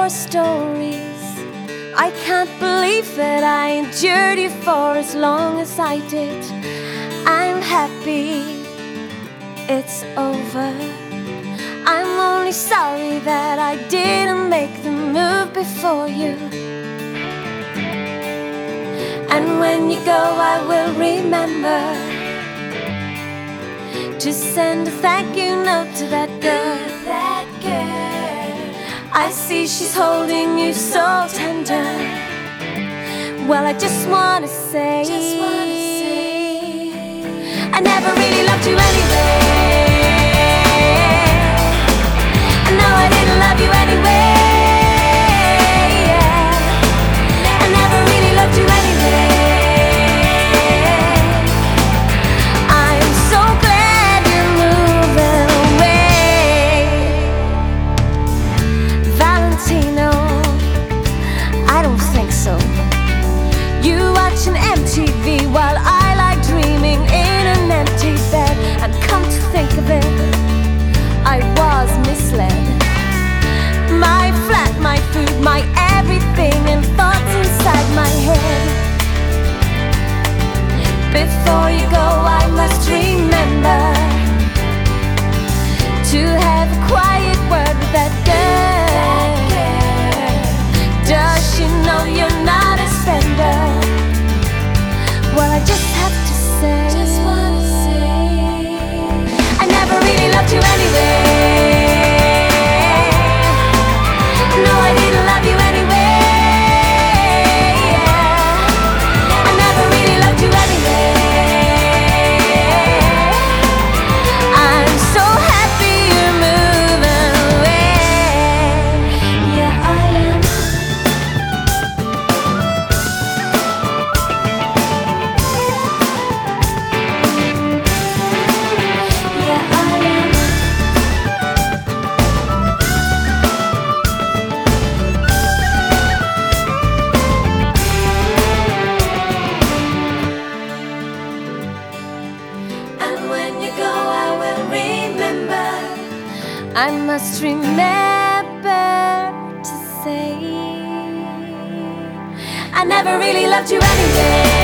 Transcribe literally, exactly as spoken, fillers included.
your stories. I can't believe that I endured you for as long as I did. I'm happy it's over. I'm only sorry that I didn't make the move before you. And when you go, I will remember to send a thank you note to that girl. That girl. I see she's holding you so tender. Well, I just wanna say, just wanna say I never really loved you anyway. I know I didn't love you anyway. Yeah. I never really loved you anyway. I'm so glad you're moving away. Valentino, I don't think so. You watching M T V while I lie dreaming in an empty bed. And come to think of it, I was misled. My flat, my food, my everything, and thoughts inside my head. Before you go, I must remember to have a quiet word with that girl. Does she know you're not a spender? Well, I just have to say, just wanna say I never really loved you anyway. No, I didn't love you anyway. Yeah. I never really loved you anyway. I'm so happy you're moving away. Yeah, I am. Yeah, I am. And when you go, I will remember. I must remember to say I never really loved you anyway.